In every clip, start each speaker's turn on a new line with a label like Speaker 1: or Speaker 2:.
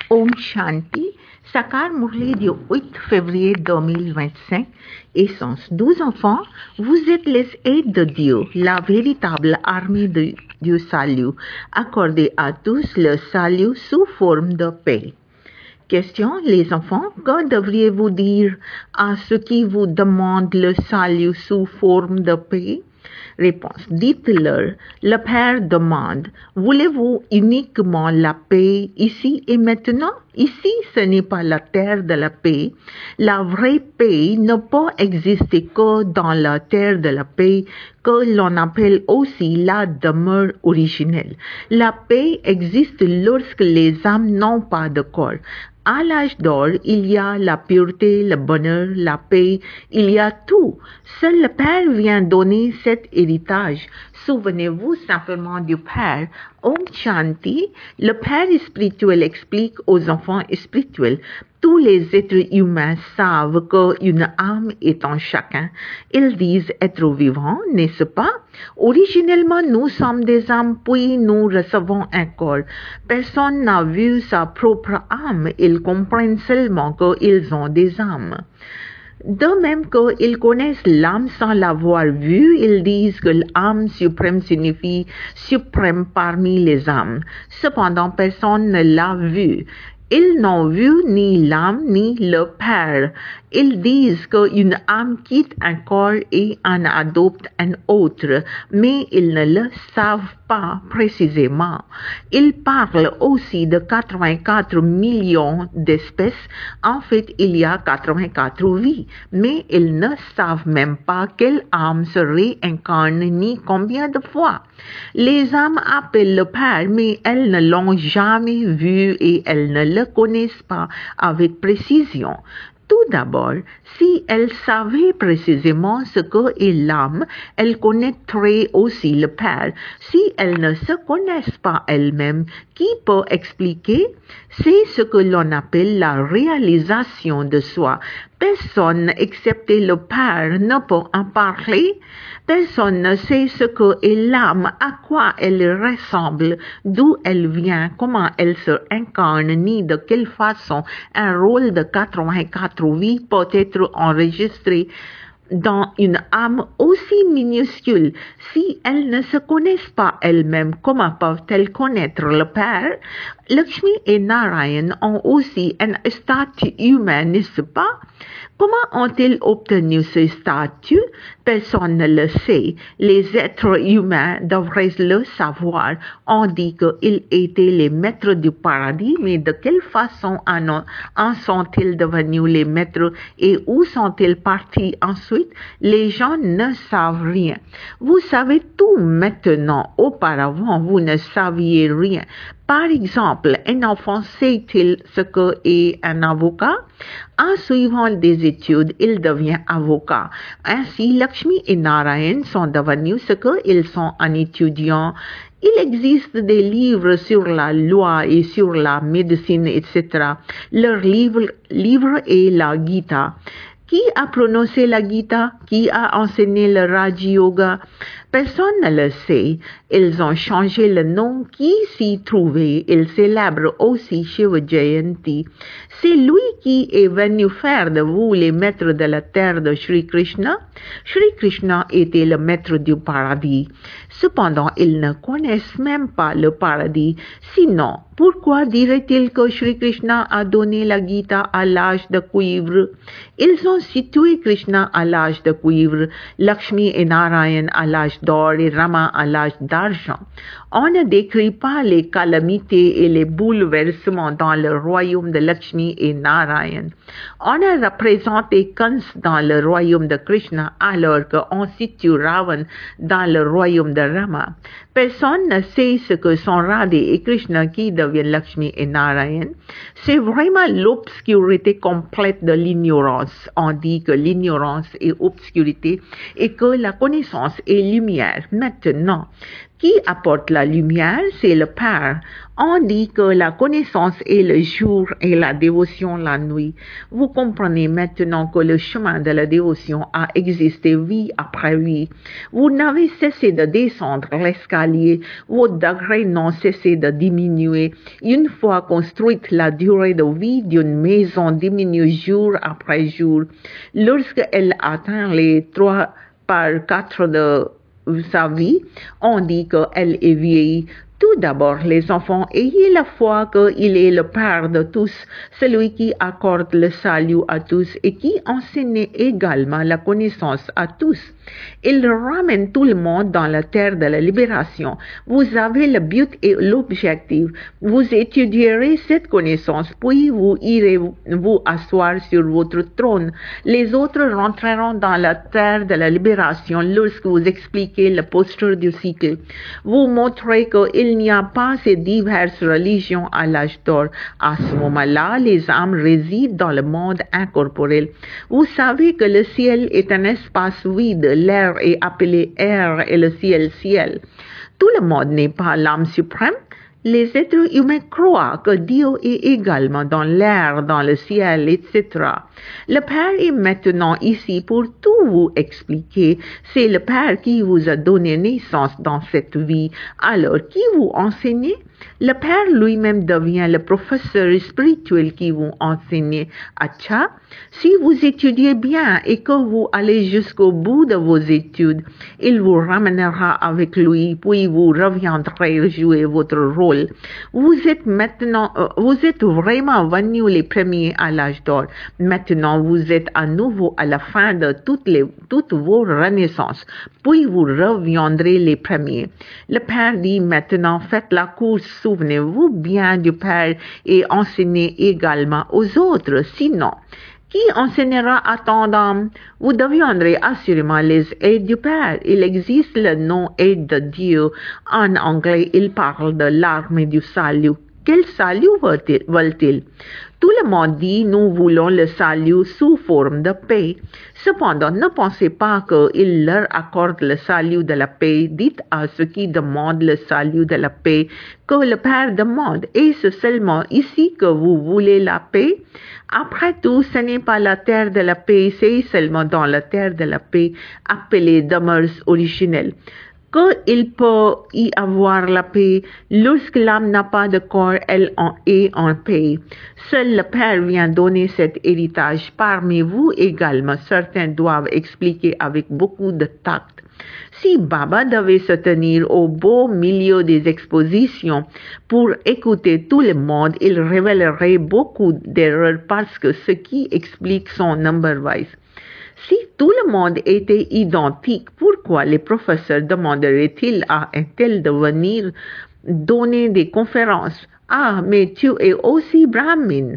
Speaker 1: Om Shanti, Sakar Murli du 8 février 2025, Essence 12 enfants, vous êtes les aides de Dieu, la véritable armée de Dieu salut. Accordez à tous le salut sous forme de paix. Question, les enfants, que devriez-vous dire à ceux qui vous demandent le salut sous forme de paix? Réponse, dites-leur, le Père demande, voulez-vous uniquement la paix ici et maintenant? Ici, ce n'est pas la terre de la paix. La vraie paix ne peut exister que dans la terre de la paix, que l'on appelle aussi la demeure originelle. La paix existe lorsque les âmes n'ont pas de corps. À l'âge d'or, il y a la pureté, le bonheur, la paix, il y a tout. Seul le Père vient donner cet héritage. Souvenez-vous simplement du Père. Om Shanti, le Père spirituel explique aux enfants spirituels. Tous les êtres humains savent qu'une âme est en chacun. Ils disent être vivants, n'est-ce pas? Originellement, nous sommes des âmes, puis nous recevons un corps. Personne n'a vu sa propre âme. Ils comprennent seulement qu'ils ont des âmes. De même qu'ils connaissent l'âme sans l'avoir vue, ils disent que l'âme suprême signifie suprême parmi les âmes. Cependant, personne ne l'a vue. Ils n'ont vu ni l'âme ni le Père. Ils disent qu'une âme quitte un corps et en adopte un autre, mais ils ne le savent pas précisément. Ils parlent aussi de 84 millions d'espèces. En fait, il y a 84 vies, mais ils ne savent même pas quelle âme se réincarne ni combien de fois. Les âmes appellent le Père, mais elles ne l'ont jamais vu et elles ne le connaissent pas avec précision. Tout d'abord, si elles savaient précisément ce qu'est l'âme, elles connaîtraient aussi le Père. Si elles ne se connaissent pas elles-mêmes, qui peut expliquer? C'est ce que l'on appelle la réalisation de soi. Personne, excepté le Père, ne peut en parler. Personne ne sait ce qu'est l'âme, à quoi elle ressemble, d'où elle vient, comment elle se incarne, ni de quelle façon un rôle de 84 vies peut être enregistré dans une âme aussi minuscule. Si elles ne se connaissent pas elles-mêmes, comment peuvent-elles connaître le Père? Lakshmi et Narayan ont aussi un statut humain, n'est-ce pas? Comment ont-ils obtenu ce statut? Personne ne le sait. Les êtres humains devraient le savoir. On dit qu'ils étaient les maîtres du paradis, mais de quelle façon en sont-ils devenus les maîtres et où sont-ils partis ensuite? Les gens ne savent rien. Vous savez tout maintenant. Auparavant, vous ne saviez rien. Par exemple, un enfant sait-il ce qu'est un avocat? En suivant des études, il devient avocat. Ainsi, Lakshmi et Narayan sont devenus ce qu'ils sont en étudiant. Il existe des livres sur la loi et sur la médecine, etc. Leur livre est la Gita. Qui a prononcé la Gita? Qui a enseigné le Raja Yoga? Personne ne le sait. Ils ont changé le nom qui s'y trouvait. Ils célèbrent aussi Shiva Jayanti. C'est lui qui est venu faire de vous les maîtres de la terre de Shri Krishna. Shri Krishna était le maître du paradis. Cependant, ils ne connaissent même pas le paradis. Sinon, pourquoi dirait-il que Shri Krishna a donné la Gita à l'âge de cuivre? Ils ont situé Krishna à l'âge de cuivre, Lakshmi et Narayan à l'âge d'or et Rama à l'âge d'argent. On ne décrit pas les calamités et les bouleversements dans le royaume de Lakshmi et Narayan. On a représenté Kans dans le royaume de Krishna alors qu'on situe Ravan dans le royaume de Rama. Personne ne sait ce que sont Radhe et Krishna qui deviennent Lakshmi et Narayan. C'est vraiment l'obscurité complète de l'ignorance. On dit que l'ignorance est obscurité et que la connaissance est lumière. Maintenant, Qui apporte la lumière, c'est le Père. On dit que la connaissance est le jour et la dévotion la nuit. Vous comprenez maintenant que le chemin de la dévotion a existé vie après vie. Vous n'avez cessé de descendre l'escalier, vos degrés n'ont cessé de diminuer. Une fois construite, la durée de vie d'une maison diminue jour après jour. Lorsqu'elle atteint les 3/4 de sa vie, on dit qu'elle est vieille. Tout d'abord, les enfants, ayez la foi qu'il est le Père de tous, celui qui accorde le salut à tous et qui enseigne également la connaissance à tous. Il ramène tout le monde dans la terre de la libération. Vous avez le but et l'objectif. Vous étudierez cette connaissance, puis vous irez vous asseoir sur votre trône. Les autres rentreront dans la terre de la libération lorsque vous expliquez la posture du cycle. Vous montrez qu'il n'y a pas ces diverses religions à l'âge d'or. À ce moment-là, les âmes résident dans le monde incorporel. Vous savez que le ciel est un espace vide. L'air est appelé air et le ciel. Tout le monde n'est pas l'âme suprême. Les êtres humains croient que Dieu est également dans l'air, dans le ciel, etc. Le Père est maintenant ici pour tout vous expliquer. C'est le Père qui vous a donné naissance dans cette vie. Alors, qui vous enseigne? Le Père lui-même devient le professeur spirituel qui vous enseigne. Acha, si vous étudiez bien et que vous allez jusqu'au bout de vos études, il vous ramènera avec lui, puis vous reviendrez jouer votre rôle. Vous êtes vraiment venus les premiers à l'âge d'or. Maintenant, vous êtes à nouveau à la fin de toutes vos renaissances. Puis vous reviendrez les premiers. Le Père dit maintenant, faites la course, souvenez-vous bien du Père et enseignez également aux autres. Sinon, qui enseignera à tant d'âmes? Vous deviendrez assurément les aides du Père. Il existe le nom aide de Dieu. En anglais, il parle de l'armée du salut. Quel salut veulent-ils? Tout le monde dit nous voulons le salut sous forme de paix. Cependant, ne pensez pas qu'il leur accorde le salut de la paix. Dites à ceux qui demandent le salut de la paix que le Père demande. Et c'est seulement ici que vous voulez la paix. Après tout, ce n'est pas la terre de la paix, c'est seulement dans la terre de la paix appelée demeure originelle qu'il peut y avoir la paix. Lorsque l'âme n'a pas de corps, elle est en paix. Seul le Père vient donner cet héritage. Parmi vous également, certains doivent expliquer avec beaucoup de tact. Si Baba devait se tenir au beau milieu des expositions pour écouter tout le monde, il révélerait beaucoup d'erreurs parce que ce qui explique son number-wise. Si tout le monde était identique, pourquoi les professeurs demanderaient-ils à un tel de venir donner des conférences? Ah, mais tu es aussi brahmin.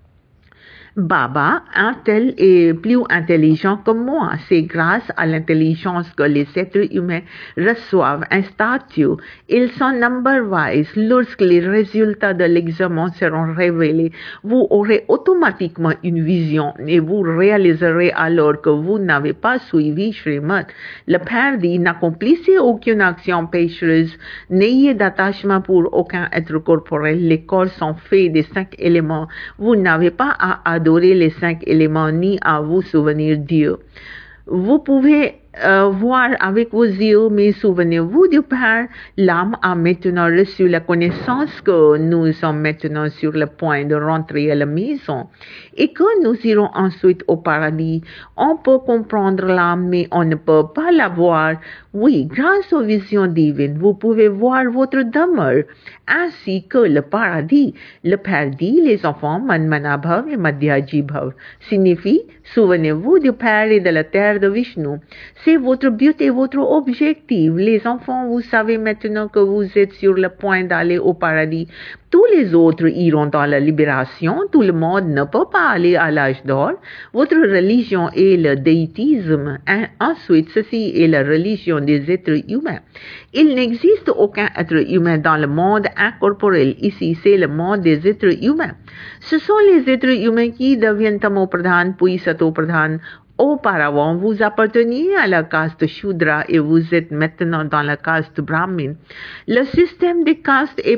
Speaker 1: Baba, un tel est plus intelligent que moi. C'est grâce à l'intelligence que les êtres humains reçoivent un statut. Ils sont number-wise. Lorsque les résultats de l'examen seront révélés, vous aurez automatiquement une vision et vous réaliserez alors que vous n'avez pas suivi Srimad. Le Père dit, n'accomplissez aucune action pécheuse, n'ayez d'attachement pour aucun être corporel. Les corps sont faits des 5 éléments. Vous n'avez pas à adorer les 5 éléments ni à vous souvenir Dieu. Vous pouvez voir avec vos yeux, mais souvenez-vous du Père. L'âme a maintenant reçu la connaissance que nous sommes maintenant sur le point de rentrer à la maison et que nous irons ensuite au paradis. On peut comprendre l'âme, mais on ne peut pas la voir. Oui, grâce aux visions divines, vous pouvez voir votre demeure, ainsi que le paradis. Le Père dit, les enfants, Manmanabhav et Madhyajibhav, signifie, souvenez-vous du Père et de la terre de Vishnu. C'est votre but et votre objectif. Les enfants, vous savez maintenant que vous êtes sur le point d'aller au paradis. Tous les autres iront dans la libération. Tout le monde ne peut pas aller à l'âge d'or. Votre religion est le déitisme. Ensuite, ceci est la religion des êtres humains. Il n'existe aucun être humain dans le monde incorporel. Ici, c'est le monde des êtres humains. Ce sont les êtres humains qui deviennent tamopradhan, puis satopradhan, Auparavant, vous apparteniez à la caste Shudra et vous êtes maintenant dans la caste Brahmin. Le système des castes est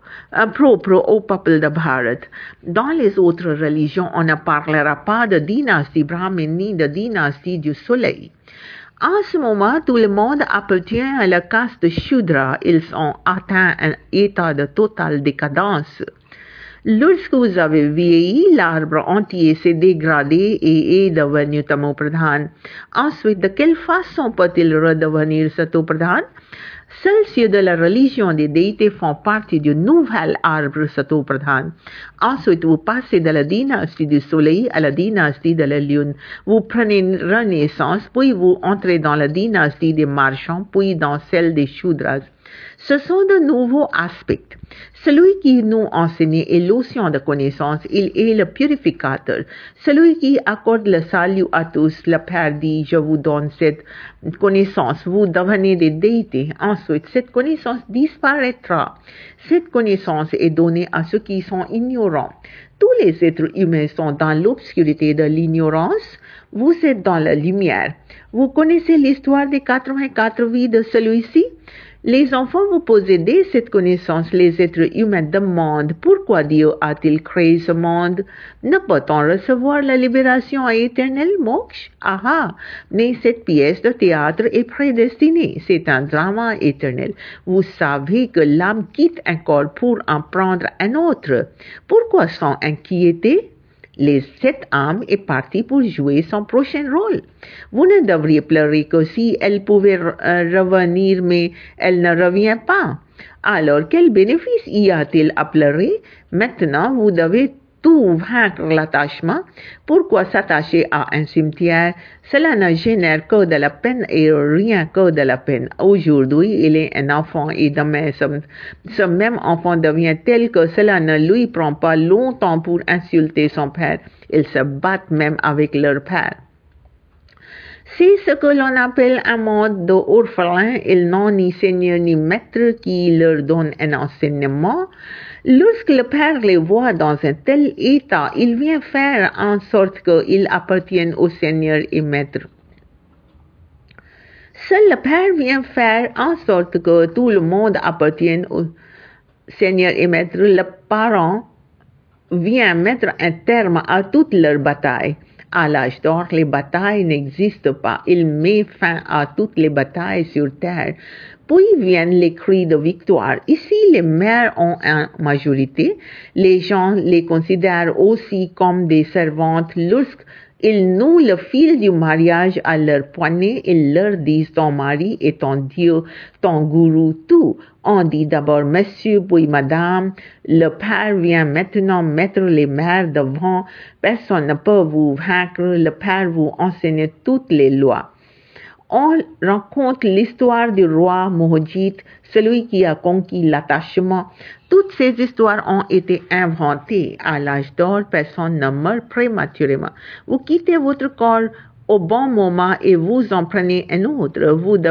Speaker 1: propre au peuple de Bharat. Dans les autres religions, on ne parlera pas de dynastie Brahmin ni de dynastie du soleil. En ce moment, tout le monde appartient à la caste Shudra. Ils ont atteint un état de totale décadence. Lorsque vous avez vieilli, l'arbre entier s'est dégradé et est devenu tamopradhan. Ensuite, de quelle façon peut-il redevenir satopradhan? Seuls ceux de la religion des déités font partie du nouvel arbre satopradhan. Ensuite, vous passez de la dynastie du soleil à la dynastie de la lune. Vous prenez renaissance, puis vous entrez dans la dynastie des marchands, puis dans celle des Shudras. Ce sont de nouveaux aspects. Celui qui nous enseigne est l'océan de connaissance, il est le purificateur. Celui qui accorde le salut à tous, le Père dit, je vous donne cette connaissance, vous devenez des déités. Ensuite, cette connaissance disparaîtra. Cette connaissance est donnée à ceux qui sont ignorants. Tous les êtres humains sont dans l'obscurité de l'ignorance. Vous êtes dans la lumière. Vous connaissez l'histoire des 84 vies de celui-ci? Les enfants vous possédez cette connaissance. Les êtres humains demandent pourquoi Dieu a-t-il créé ce monde? Ne peut-on recevoir la libération éternelle, moksha? Ah, mais cette pièce de théâtre est prédestinée. C'est un drama éternel. Vous savez que l'âme quitte un corps pour en prendre un autre. Pourquoi sont inquiétés? Cette âme est partie pour jouer son prochain rôle. Vous ne devriez pleurer que si elle pouvait revenir, mais elle ne revient pas. Alors, quel bénéfice y a-t-il à pleurer? Maintenant, vous devez tout vaincre l'attachement. Pourquoi s'attacher à un cimetière? Cela ne génère que de la peine et rien que de la peine. Aujourd'hui, il est un enfant et demain, ce même enfant devient tel que cela ne lui prend pas longtemps pour insulter son père. Ils se battent même avec leur père. C'est ce que l'on appelle un monde d'orphelins. Ils n'ont ni seigneur ni maître qui leur donne un enseignement. Lorsque le père les voit dans un tel état, il vient faire en sorte qu'ils appartiennent au seigneur et maître. Seul le père vient faire en sorte que tout le monde appartienne au seigneur et maître. Le parent vient mettre un terme à toutes leurs batailles. À l'âge d'or, les batailles n'existent pas. Il met fin à toutes les batailles sur terre. Puis viennent les cris de victoire. Ici, les mères ont une majorité. Les gens les considèrent aussi comme des servantes. Lorsqu'ils nouent le fil du mariage à leur poignet, ils leur disent ton mari est ton Dieu, ton gourou, tout. On dit d'abord monsieur, puis madame. Le père vient maintenant mettre les mères devant. Personne ne peut vous vaincre. Le père vous enseigne toutes les lois. On raconte l'histoire du roi Mohojit, celui qui a conquis l'attachement. Toutes ces histoires ont été inventées. À l'âge d'or, personne ne meurt prématurément. Vous quittez votre corps au bon moment et vous en prenez un autre.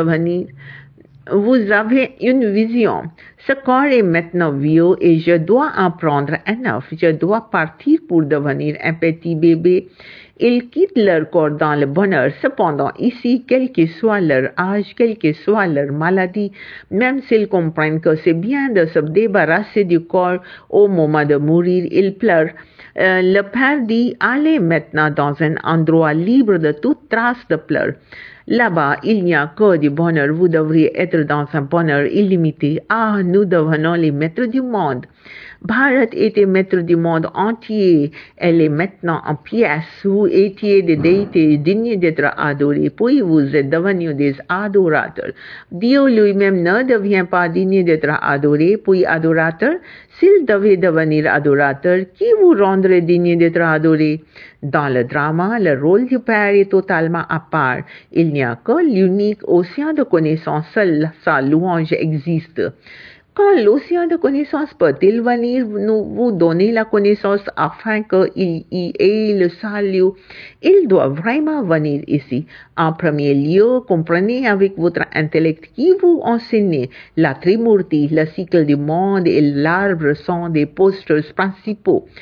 Speaker 1: Vous avez une vision. Ce corps est maintenant vieux et je dois en prendre un neuf. Je dois partir pour devenir un petit bébé. Ils quittent leur corps dans le bonheur. Cependant, ici, quel que soit leur âge, quelle que soit leur maladie, même s'ils comprennent que c'est bien de se débarrasser du corps au moment de mourir, ils pleurent. Le père dit, allez maintenant dans un endroit libre de toute trace de pleurs. Là-bas, il n'y a que du bonheur. Vous devriez être dans un bonheur illimité. Ah, nous devenons les maîtres du monde. Bharat était maître du monde entier. Elle est maintenant en pièces. Vous étiez des déités dignes d'être adorés. Puis vous êtes devenus des adorateurs. Dieu lui-même ne devient pas digne d'être adoré, puis adorateur. S'il devait devenir adorateur, qui vous rendrait digne d'être adoré? Dans le drama, le rôle du père est totalement à part. Il n'y a que l'unique océan de connaissance. Seule sa louange existe. Quand l'océan de connaissance peut-il venir vous donner la connaissance afin qu'il y ait le salut? Il doit vraiment venir ici. En premier lieu, comprenez avec votre intellect qui vous enseigne. La Trimurti, le cycle du monde et l'arbre sont des posters principaux.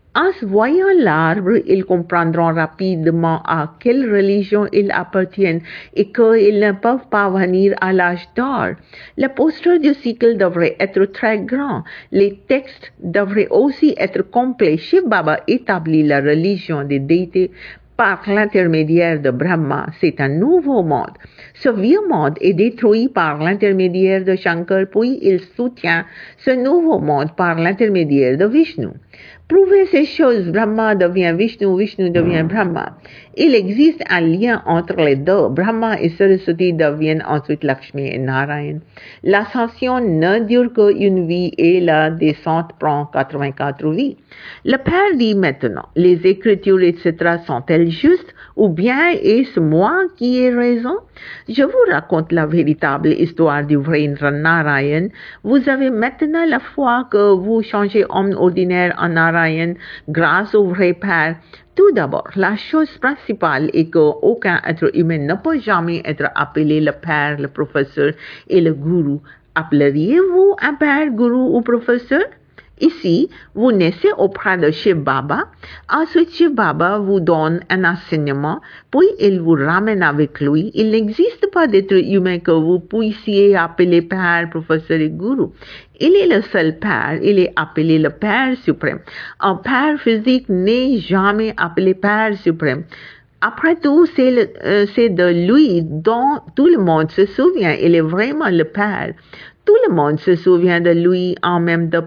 Speaker 1: En voyant l'arbre, ils comprendront rapidement à quelle religion ils appartiennent et qu'ils ne peuvent pas venir à l'âge d'or. Le poster du cycle devrait être très grand. Les textes devraient aussi être complets. Shiv Baba établit la religion des déités par l'intermédiaire de Brahma. C'est un nouveau monde. Ce vieux monde est détruit par l'intermédiaire de Shankar, puis il soutient ce nouveau monde par l'intermédiaire de Vishnu. Prouver ces choses, Brahma devient Vishnu, Vishnu devient Brahma. Il existe un lien entre les deux. Brahma et Saraswati deviennent ensuite Lakshmi et Narayan. L'ascension ne dure qu'une vie et la descente prend 84 vies. Le Père dit maintenant, les écritures, etc. sont-elles justes ou bien est-ce moi qui ai raison? Je vous raconte la véritable histoire du vrai Narayan. Vous avez maintenant la foi que vous changez homme ordinaire en Narayan grâce au vrai Père. Tout d'abord, la chose principale est qu'aucun être humain ne peut jamais être appelé le Père, le professeur et le gourou. Appelleriez-vous un Père, gourou ou professeur? Ici, vous naissez auprès de Shiv Baba. Ensuite, Shiv Baba vous donne un enseignement, puis il vous ramène avec lui. Il n'existe pas d'être humain que vous puissiez appeler Père, professeur et gourou. Il est le seul Père. Il est appelé le Père suprême. Un Père physique n'est jamais appelé Père suprême. Après tout, c'est de lui dont tout le monde se souvient. Il est vraiment le Père. Tout le monde se souvient de lui en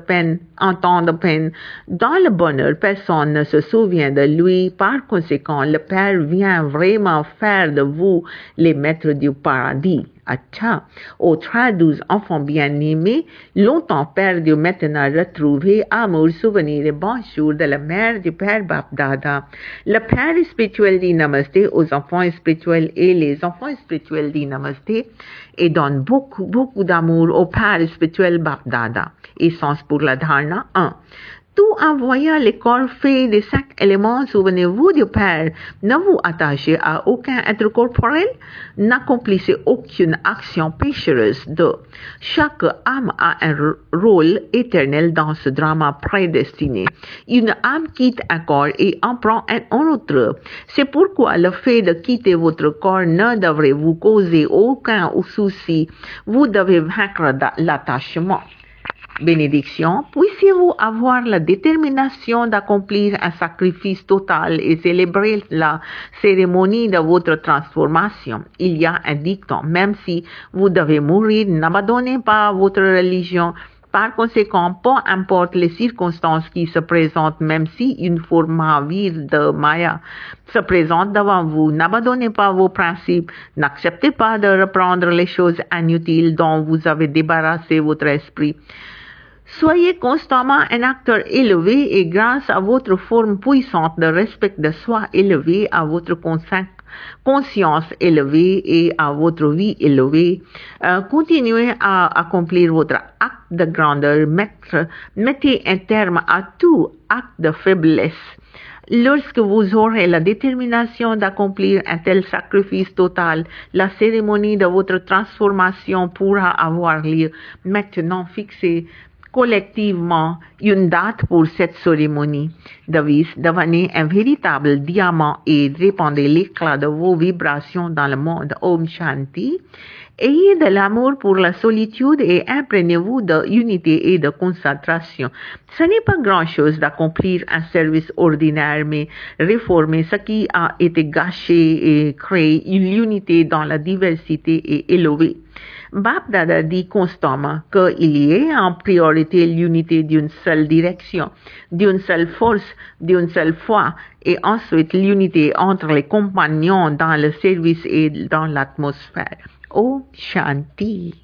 Speaker 1: temps de peine. Dans le bonheur, personne ne se souvient de lui. Par conséquent, le Père vient vraiment faire de vous les maîtres du paradis. Acha, aux 12 enfants bien-aimés, longtemps perdus, maintenant retrouvés, amour, souvenir et bonjour de la mère du Père Bapdada. Le Père spirituel dit Namasté aux enfants spirituels et les enfants spirituels dit Namasté et donne beaucoup d'amour au Père spirituel Bapdada. Essence pour la dharna 1. Tout en voyant les corps faits des 5 éléments, souvenez-vous du Père. Ne vous attachez à aucun être corporel. N'accomplissez aucune action péchereuse. 2. Chaque âme a un rôle éternel dans ce drama prédestiné. Une âme quitte un corps et en prend un autre. C'est pourquoi le fait de quitter votre corps ne devrait vous causer aucun souci. Vous devez vaincre l'attachement. Bénédiction, puissiez-vous avoir la détermination d'accomplir un sacrifice total et célébrer la cérémonie de votre transformation. Il y a un dicton, même si vous devez mourir, n'abandonnez pas votre religion. Par conséquent, peu importe les circonstances qui se présentent, même si une forme vile de Maya se présente devant vous, n'abandonnez pas vos principes, n'acceptez pas de reprendre les choses inutiles dont vous avez débarrassé votre esprit. Soyez constamment un acteur élevé et grâce à votre forme puissante de respect de soi élevé, à votre conscience élevée et à votre vie élevée, continuez à accomplir votre acte de grandeur. Mettez un terme à tout acte de faiblesse. Lorsque vous aurez la détermination d'accomplir un tel sacrifice total, la cérémonie de votre transformation pourra avoir lieu. Maintenant, fixez collectivement une date pour cette cérémonie. Devenez un véritable diamant et répandez l'éclat de vos vibrations dans le monde. Om Shanti. Ayez de l'amour pour la solitude et imprégnez-vous de unité et de concentration. Ce n'est pas grand-chose d'accomplir un service ordinaire, mais réformer ce qui a été gâché et créer une unité dans la diversité et élever. Bapdada dit constamment qu'il y ait en priorité l'unité d'une seule direction, d'une seule force, d'une seule foi, et ensuite l'unité entre les compagnons dans le service et dans l'atmosphère. Om Shanti.